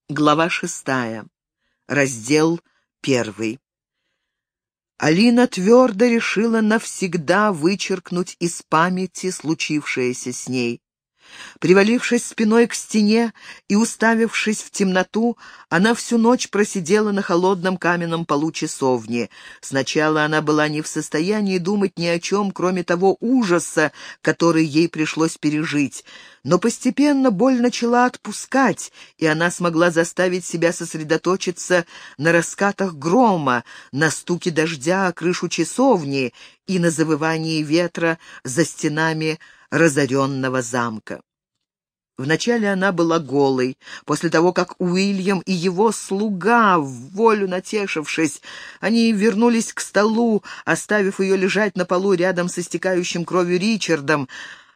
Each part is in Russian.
Глава 6. Раздел 1. Алина твердо решила навсегда вычеркнуть из памяти случившееся с ней. Привалившись спиной к стене и уставившись в темноту, она всю ночь просидела на холодном каменном полу часовни. Сначала она была не в состоянии думать ни о чем, кроме того ужаса, который ей пришлось пережить. Но постепенно боль начала отпускать, и она смогла заставить себя сосредоточиться на раскатах грома, на стуке дождя о крышу часовни и на завывании ветра за стенами разоренного замка. Вначале она была голой. После того, как Уильям и его слуга, в волю натешившись, они вернулись к столу, оставив ее лежать на полу рядом с истекающим кровью Ричардом,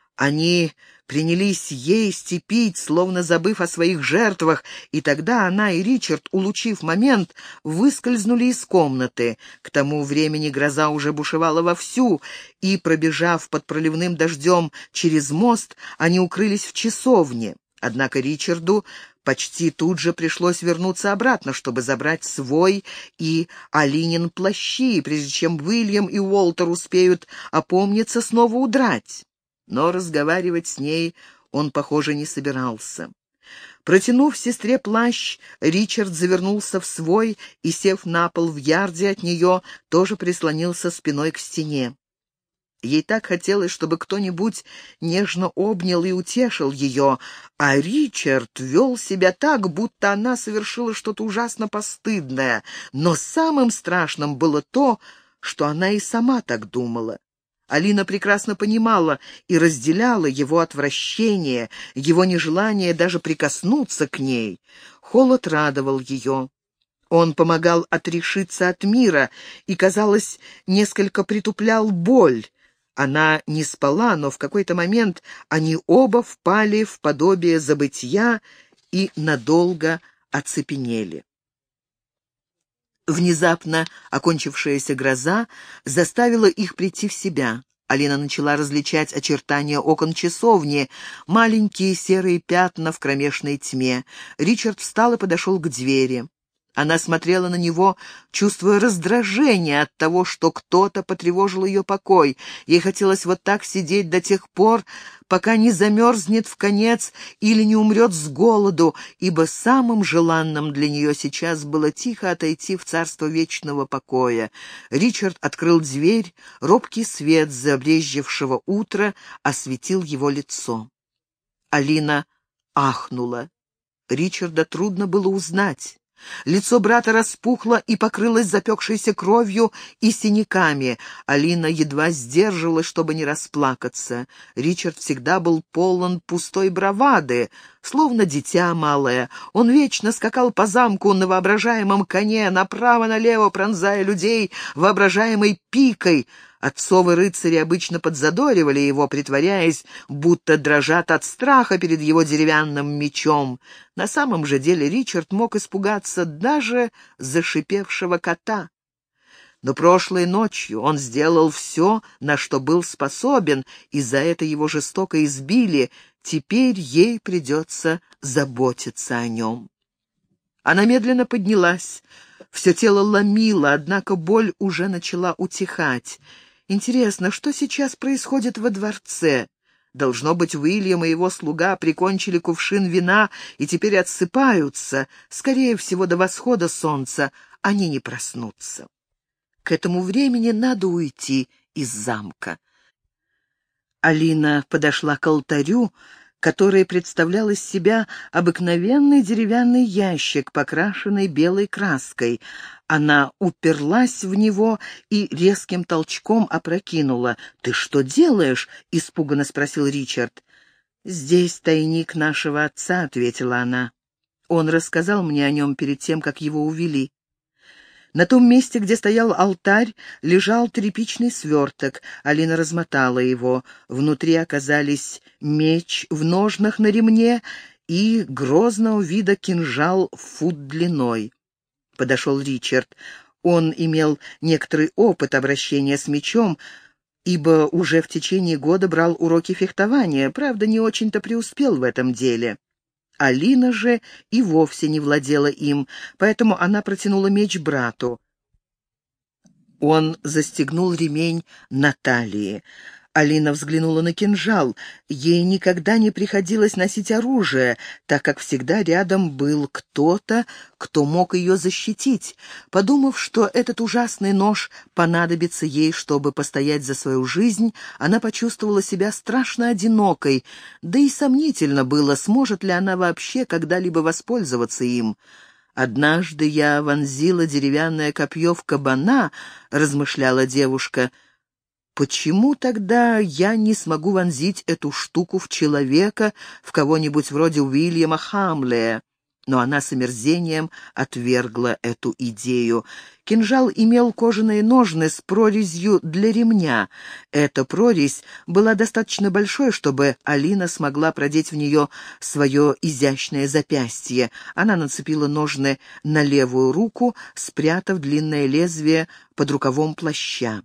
они принялись есть и пить, словно забыв о своих жертвах, и тогда она и Ричард, улучив момент, выскользнули из комнаты. К тому времени гроза уже бушевала вовсю, и, пробежав под проливным дождем через мост, они укрылись в часовне. Однако Ричарду почти тут же пришлось вернуться обратно, чтобы забрать свой и Алинин плащи, прежде чем Уильям и Уолтер успеют опомниться, снова удрать. Но разговаривать с ней он, похоже, не собирался. Протянув сестре плащ, Ричард завернулся в свой и, сев на пол в ярде от нее, тоже прислонился спиной к стене. Ей так хотелось, чтобы кто-нибудь нежно обнял и утешил ее, а Ричард вел себя так, будто она совершила что-то ужасно постыдное. Но самым страшным было то, что она и сама так думала. Алина прекрасно понимала и разделяла его отвращение, его нежелание даже прикоснуться к ней. Холод радовал ее. Он помогал отрешиться от мира и, казалось, несколько притуплял боль. Она не спала, но в какой-то момент они оба впали в подобие забытья и надолго оцепенели. Внезапно окончившаяся гроза заставила их прийти в себя. Алина начала различать очертания окон часовни, маленькие серые пятна в кромешной тьме. Ричард встал и подошел к двери. Она смотрела на него, чувствуя раздражение от того, что кто-то потревожил ее покой. Ей хотелось вот так сидеть до тех пор, пока не замерзнет вконец или не умрет с голоду, ибо самым желанным для нее сейчас было тихо отойти в царство вечного покоя. Ричард открыл дверь, робкий свет забрезжившего утра осветил его лицо. Алина ахнула. Ричарда трудно было узнать. Лицо брата распухло и покрылось запекшейся кровью и синяками. Алина едва сдерживалась, чтобы не расплакаться. Ричард всегда был полон пустой бравады, словно дитя малое. Он вечно скакал по замку на воображаемом коне, направо-налево пронзая людей воображаемой пикой. Отцовы рыцари обычно подзадоривали его, притворяясь, будто дрожат от страха перед его деревянным мечом. На самом же деле Ричард мог испугаться даже зашипевшего кота. Но прошлой ночью он сделал все, на что был способен, и за это его жестоко избили. Теперь ей придется заботиться о нем. Она медленно поднялась. Все тело ломило, однако боль уже начала утихать. Интересно, что сейчас происходит во дворце? Должно быть, Уильям и его слуга прикончили кувшин вина и теперь отсыпаются. Скорее всего, до восхода солнца они не проснутся. К этому времени надо уйти из замка. Алина подошла к алтарю, который представлял из себя обыкновенный деревянный ящик, покрашенный белой краской. Она уперлась в него и резким толчком опрокинула. «Ты что делаешь?» — испуганно спросил Ричард. «Здесь тайник нашего отца», — ответила она. «Он рассказал мне о нем перед тем, как его увели». На том месте, где стоял алтарь, лежал тряпичный сверток. Алина размотала его. Внутри оказались меч в ножнах на ремне и грозного вида кинжал в фут длиной. Подошел Ричард. Он имел некоторый опыт обращения с мечом, ибо уже в течение года брал уроки фехтования, правда, не очень-то преуспел в этом деле. Алина же и вовсе не владела им, поэтому она протянула меч брату. Он застегнул ремень на талии. Алина взглянула на кинжал. Ей никогда не приходилось носить оружие, так как всегда рядом был кто-то, кто мог ее защитить. Подумав, что этот ужасный нож понадобится ей, чтобы постоять за свою жизнь, она почувствовала себя страшно одинокой, да и сомнительно было, сможет ли она вообще когда-либо воспользоваться им. «Однажды я вонзила деревянное копье в кабана», — размышляла девушка. «Почему тогда я не смогу вонзить эту штуку в человека, в кого-нибудь вроде Уильяма Хамлея?» Но она с омерзением отвергла эту идею. Кинжал имел кожаные ножны с прорезью для ремня. Эта прорезь была достаточно большой, чтобы Алина смогла продеть в нее свое изящное запястье. Она нацепила ножны на левую руку, спрятав длинное лезвие под рукавом плаща.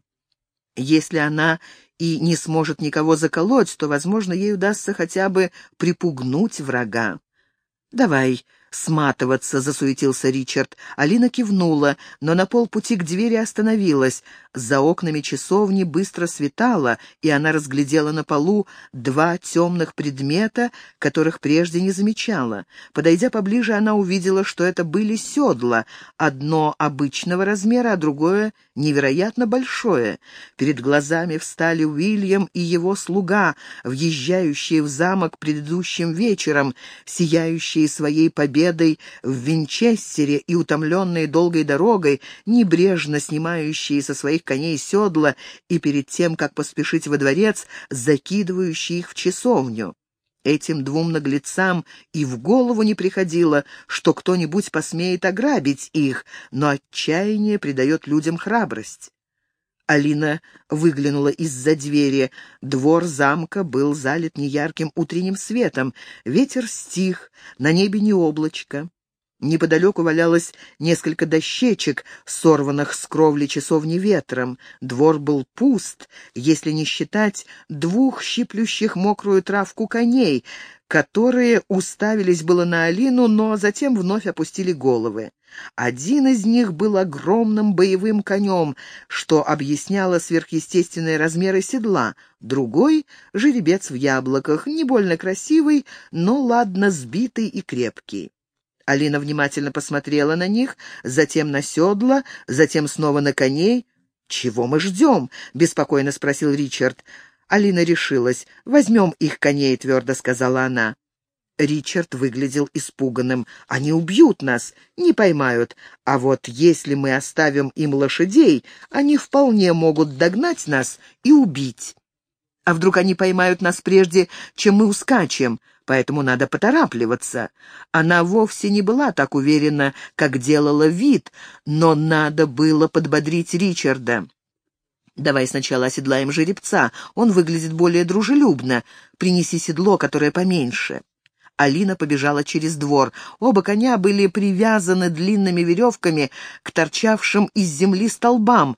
Если она и не сможет никого заколоть, то, возможно, ей удастся хотя бы припугнуть врага. «Давай сматываться», — засуетился Ричард. Алина кивнула, но на полпути к двери остановилась. За окнами часовни быстро светало, и она разглядела на полу два темных предмета, которых прежде не замечала. Подойдя поближе, она увидела, что это были седла, одно обычного размера, а другое невероятно большое. Перед глазами встали Уильям и его слуга, въезжающие в замок предыдущим вечером, сияющие своей победой в Винчестере и утомленные долгой дорогой, небрежно снимающие со своих коней седла и перед тем, как поспешить во дворец, закидывающие их в часовню. Этим двум наглецам и в голову не приходило, что кто-нибудь посмеет ограбить их, но отчаяние придает людям храбрость. Алина выглянула из-за двери. Двор замка был залит неярким утренним светом. Ветер стих, на небе не облачко. Неподалеку валялось несколько дощечек, сорванных с кровли часовни ветром. Двор был пуст, если не считать двух щиплющих мокрую травку коней, которые уставились было на Алину, но затем вновь опустили головы. Один из них был огромным боевым конем, что объясняло сверхъестественные размеры седла, другой — жеребец в яблоках, не больно красивый, но ладно сбитый и крепкий. Алина внимательно посмотрела на них, затем на седла, затем снова на коней. «Чего мы ждем?» — беспокойно спросил Ричард. Алина решилась. «Возьмем их коней», — твердо сказала она. Ричард выглядел испуганным. «Они убьют нас, не поймают. А вот если мы оставим им лошадей, они вполне могут догнать нас и убить. А вдруг они поймают нас прежде, чем мы ускачем? Поэтому надо поторапливаться». Она вовсе не была так уверена, как делала вид, но надо было подбодрить Ричарда. «Давай сначала оседлаем жеребца, он выглядит более дружелюбно. Принеси седло, которое поменьше». Алина побежала через двор. Оба коня были привязаны длинными веревками к торчавшим из земли столбам,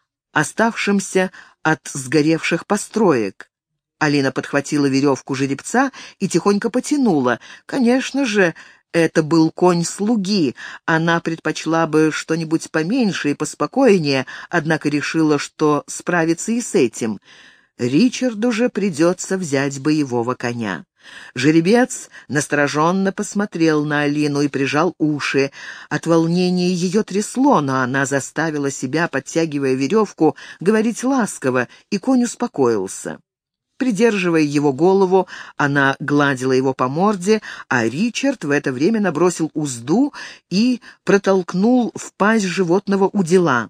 оставшимся от сгоревших построек. Алина подхватила веревку жеребца и тихонько потянула. Конечно же, это был конь слуги. Она предпочла бы что-нибудь поменьше и поспокойнее, однако решила, что справится и с этим. Ричарду же придется взять боевого коня. Жеребец настороженно посмотрел на Алину и прижал уши. От волнения ее трясло, но она заставила себя, подтягивая веревку, говорить ласково, и конь успокоился. Придерживая его голову, она гладила его по морде, а Ричард в это время набросил узду и протолкнул в пасть животного удила.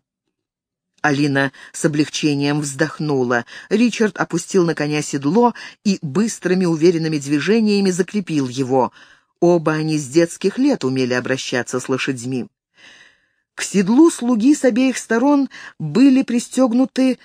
Алина с облегчением вздохнула. Ричард опустил на коня седло и быстрыми уверенными движениями закрепил его. Оба они с детских лет умели обращаться с лошадьми. К седлу слуги с обеих сторон были пристегнуты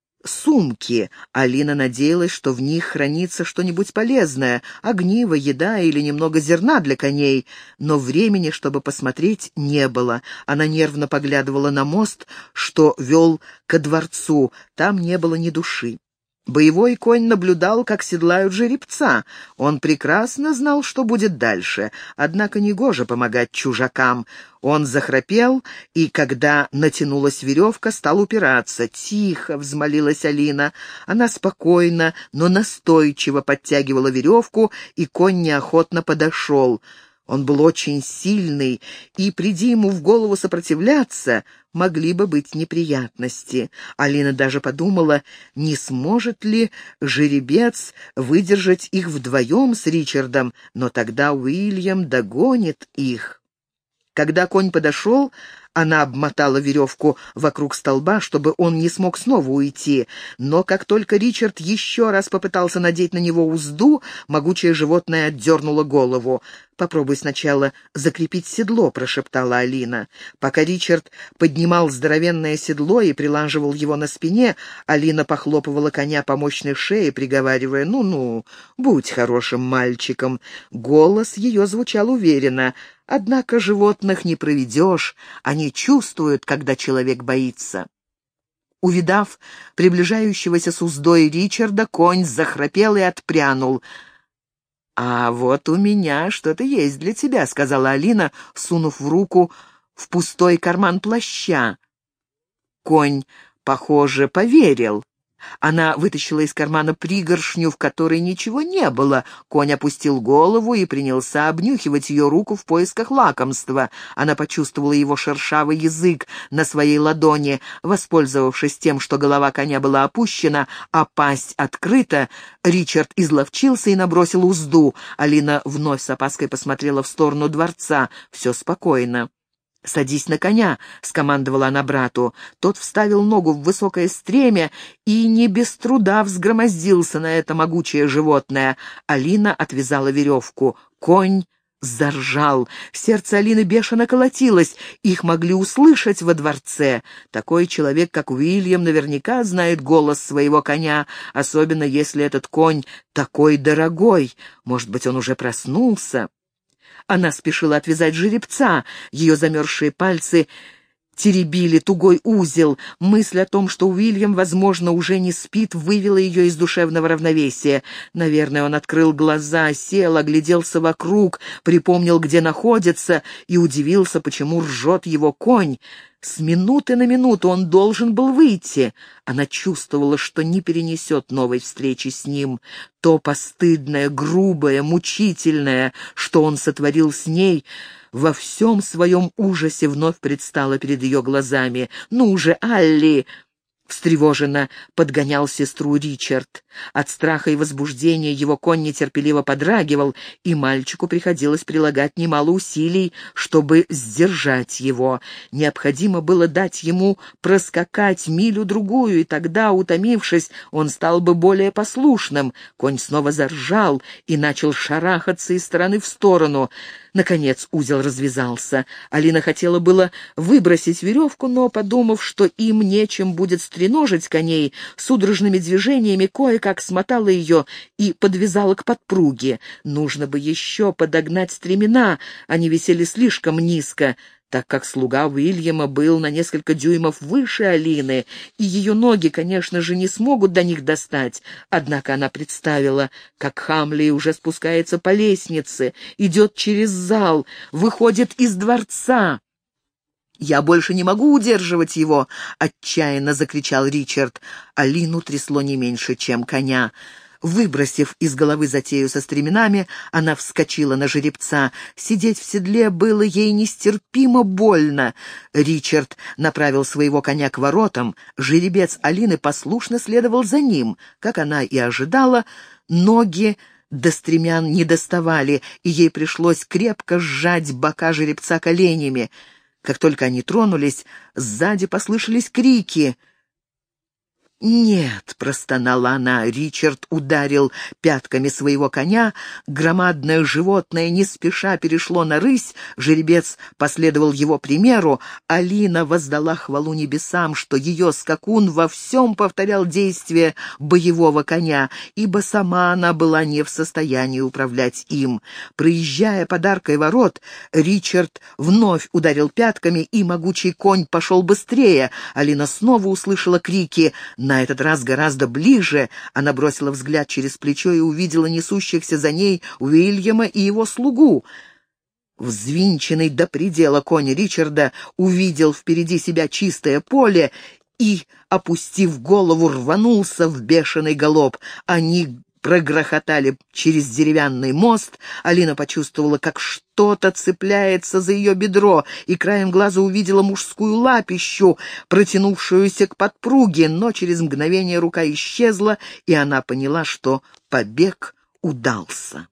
сумки. Алина надеялась, что в них хранится что-нибудь полезное — огниво, еда или немного зерна для коней, но времени, чтобы посмотреть, не было. Она нервно поглядывала на мост, что вел ко дворцу. Там не было ни души. Боевой конь наблюдал, как седлают жеребца. Он прекрасно знал, что будет дальше, однако негоже помогать чужакам. Он захрапел, и, когда натянулась веревка, стал упираться. «Тихо!» — взмолилась Алина. Она спокойно, но настойчиво подтягивала веревку, и конь неохотно подошел. Он был очень сильный, и, приди ему в голову сопротивляться, могли бы быть неприятности. Алина даже подумала, не сможет ли жеребец выдержать их вдвоем с Ричардом, но тогда Уильям догонит их. Когда конь подошел, она обмотала веревку вокруг столба, чтобы он не смог снова уйти, но как только Ричард еще раз попытался надеть на него узду, могучее животное отдернуло голову. «Попробуй сначала закрепить седло», — прошептала Алина. Пока Ричард поднимал здоровенное седло и прилаживал его на спине, Алина похлопывала коня по мощной шее, приговаривая: «Ну-ну, будь хорошим мальчиком». Голос ее звучал уверенно. Однако животных не проведешь, они чувствуют, когда человек боится. Увидав приближающегося с уздой Ричарда, конь захрапел и отпрянул. «А вот у меня что-то есть для тебя», — сказала Алина, сунув в руку в пустой карман плаща. Конь, похоже, поверил. Она вытащила из кармана пригоршню, в которой ничего не было. Конь опустил голову и принялся обнюхивать ее руку в поисках лакомства. Она почувствовала его шершавый язык на своей ладони. Воспользовавшись тем, что голова коня была опущена, а пасть открыта, Ричард изловчился и набросил узду. Алина вновь с опаской посмотрела в сторону дворца. Все спокойно. «Садись на коня», — скомандовала она брату. Тот вставил ногу в высокое стремя и не без труда взгромоздился на это могучее животное. Алина отвязала веревку. Конь заржал. Сердце Алины бешено колотилось. Их могли услышать во дворце. Такой человек, как Уильям, наверняка знает голос своего коня, особенно если этот конь такой дорогой. Может быть, он уже проснулся? Она спешила отвязать жеребца. Ее замерзшие пальцы теребили тугой узел. Мысль о том, что Уильям, возможно, уже не спит, вывела ее из душевного равновесия. Наверное, он открыл глаза, сел, огляделся вокруг, припомнил, где находится, и удивился, почему ржет его конь. С минуты на минуту он должен был выйти. Она чувствовала, что не перенесет новой встречи с ним. То постыдное, грубое, мучительное, что он сотворил с ней, во всем своем ужасе вновь предстало перед ее глазами. «Ну же, Алли!» Встревоженно подгонял сестру Ричард. От страха и возбуждения его конь нетерпеливо подрагивал, и мальчику приходилось прилагать немало усилий, чтобы сдержать его. Необходимо было дать ему проскакать милю-другую, и тогда, утомившись, он стал бы более послушным. Конь снова заржал и начал шарахаться из стороны в сторону. Наконец узел развязался. Алина хотела было выбросить веревку, но, подумав, что им нечем будет стреножить коней, судорожными движениями кое-как смотала ее и подвязала к подпруге. Нужно бы еще подогнать стремена, они висели слишком низко, так как слуга Уильяма был на несколько дюймов выше Алины, и ее ноги, конечно же, не смогут до них достать. Однако она представила, как Хамли уже спускается по лестнице, идет через зал, выходит из дворца. «Я больше не могу удерживать его!» — отчаянно закричал Ричард. Алину трясло не меньше, чем коня. Выбросив из головы затею со стременами, она вскочила на жеребца. Сидеть в седле было ей нестерпимо больно. Ричард направил своего коня к воротам. Жеребец Алины послушно следовал за ним. Как она и ожидала, ноги до стремян не доставали, и ей пришлось крепко сжать бока жеребца коленями. Как только они тронулись, сзади послышались крики. «Нет», — простонала она. Ричард ударил пятками своего коня. Громадное животное не спеша перешло на рысь. Жеребец последовал его примеру. Алина воздала хвалу небесам, что ее скакун во всем повторял действия боевого коня, ибо сама она была не в состоянии управлять им. Проезжая под аркой ворот, Ричард вновь ударил пятками, и могучий конь пошел быстрее. Алина снова услышала крики. На этот раз гораздо ближе. Она бросила взгляд через плечо и увидела несущихся за ней Уильяма и его слугу. Взвинченный до предела конь Ричарда увидел впереди себя чистое поле и, опустив голову, рванулся в бешеный галоп. Они прогрохотали через деревянный мост. Алина почувствовала, как что-то цепляется за ее бедро, и краем глаза увидела мужскую лапищу, протянувшуюся к подпруге, но через мгновение рука исчезла, и она поняла, что побег удался.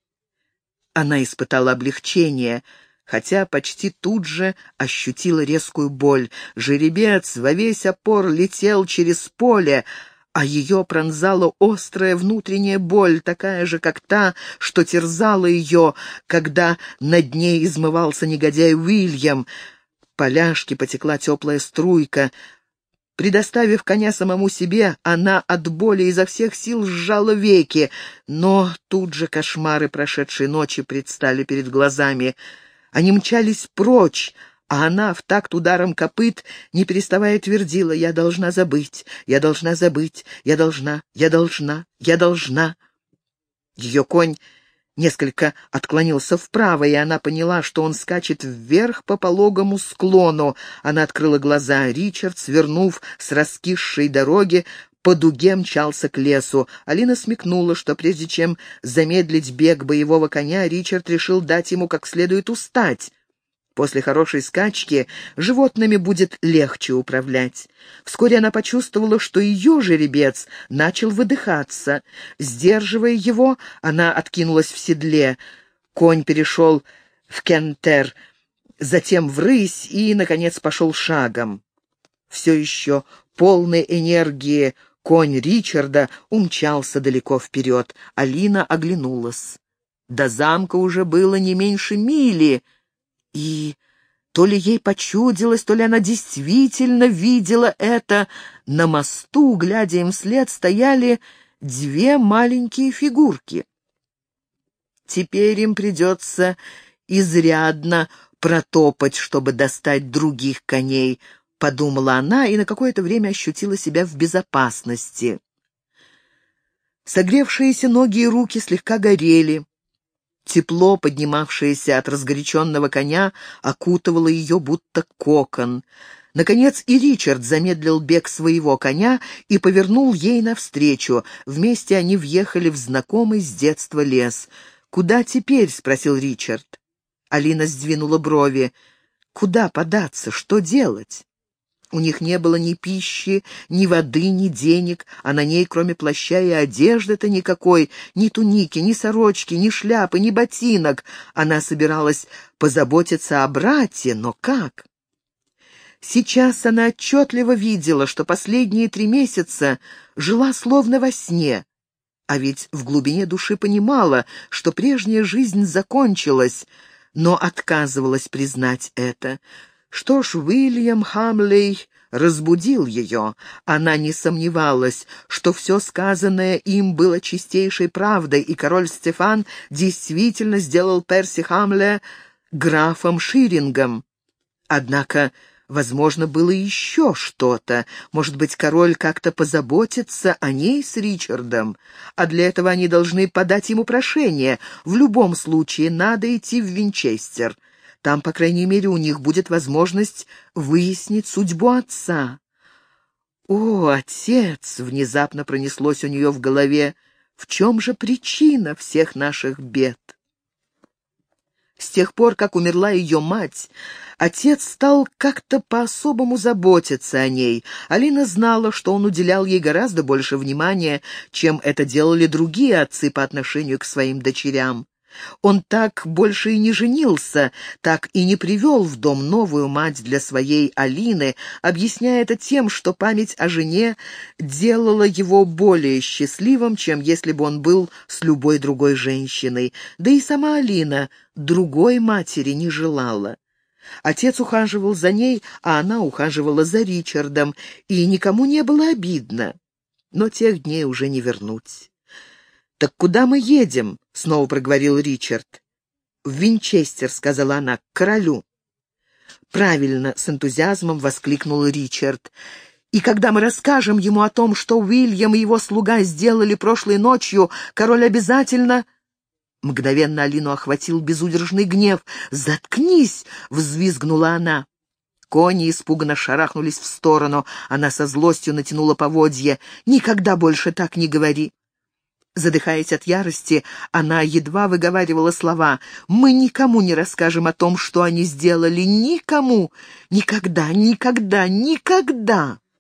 Она испытала облегчение, хотя почти тут же ощутила резкую боль. Жеребец во весь опор летел через поле, а ее пронзала острая внутренняя боль, такая же, как та, что терзала ее, когда над ней измывался негодяй Уильям. По ляжке потекла теплая струйка. Предоставив коня самому себе, она от боли изо всех сил сжала веки, но тут же кошмары прошедшей ночи предстали перед глазами. Они мчались прочь, а она в такт ударом копыт, не переставая, твердила: «Я должна забыть, я должна забыть, я должна, я должна, я должна». Ее конь несколько отклонился вправо, и она поняла, что он скачет вверх по пологому склону. Она открыла глаза. Ричард, свернув с раскисшей дороги, по дуге мчался к лесу. Алина смекнула, что прежде чем замедлить бег боевого коня, Ричард решил дать ему как следует устать. После хорошей скачки животными будет легче управлять. Вскоре она почувствовала, что ее жеребец начал выдыхаться. Сдерживая его, она откинулась в седле. Конь перешел в кентер, затем в рысь и, наконец, пошел шагом. Все еще полный энергии конь Ричарда умчался далеко вперед. Алина оглянулась. До замка уже было не меньше мили, и то ли ей почудилось, то ли она действительно видела это. На мосту, глядя им вслед, стояли две маленькие фигурки. Теперь им придется изрядно протопать, чтобы достать других коней, подумала она и на какое-то время ощутила себя в безопасности. Согревшиеся ноги и руки слегка горели. Тепло, поднимавшееся от разгоряченного коня, окутывало ее будто кокон. Наконец и Ричард замедлил бег своего коня и повернул ей навстречу. Вместе они въехали в знакомый с детства лес. «Куда теперь?» — спросил Ричард. Алина сдвинула брови. «Куда податься? Что делать?» У них не было ни пищи, ни воды, ни денег, а на ней, кроме плаща и одежды-то никакой, ни туники, ни сорочки, ни шляпы, ни ботинок. Она собиралась позаботиться о брате, но как? Сейчас она отчетливо видела, что последние 3 месяца жила словно во сне, а ведь в глубине души понимала, что прежняя жизнь закончилась, но отказывалась признать это. Что ж, Уильям Хамлей разбудил ее. Она не сомневалась, что все сказанное им было чистейшей правдой, и король Стефан действительно сделал Перси Хамлея графом Ширингом. Однако, возможно, было еще что-то. Может быть, король как-то позаботится о ней с Ричардом, а для этого они должны подать ему прошение. В любом случае, надо идти в Винчестер. Там, по крайней мере, у них будет возможность выяснить судьбу отца. «О, отец!» — внезапно пронеслось у нее в голове. «В чем же причина всех наших бед?» С тех пор, как умерла ее мать, отец стал как-то по-особому заботиться о ней. Алина знала, что он уделял ей гораздо больше внимания, чем это делали другие отцы по отношению к своим дочерям. Он так больше и не женился, так и не привел в дом новую мать для своей Алины, объясняя это тем, что память о жене делала его более счастливым, чем если бы он был с любой другой женщиной. Да и сама Алина другой матери не желала. Отец ухаживал за ней, а она ухаживала за Ричардом, и никому не было обидно. Но тех дней уже не вернуть. «Так куда мы едем?» — снова проговорил Ричард. «В Винчестер», — сказала она, — «к королю». «Правильно», — с энтузиазмом воскликнул Ричард. И когда мы расскажем ему о том, что Уильям и его слуга сделали прошлой ночью, король обязательно...» Мгновенно Алину охватил безудержный гнев. «Заткнись!» — взвизгнула она. Кони испуганно шарахнулись в сторону. Она со злостью натянула поводья. «Никогда больше так не говори!» Задыхаясь от ярости, она едва выговаривала слова. «Мы никому не расскажем о том, что они сделали. Никому! Никогда, никогда, никогда!»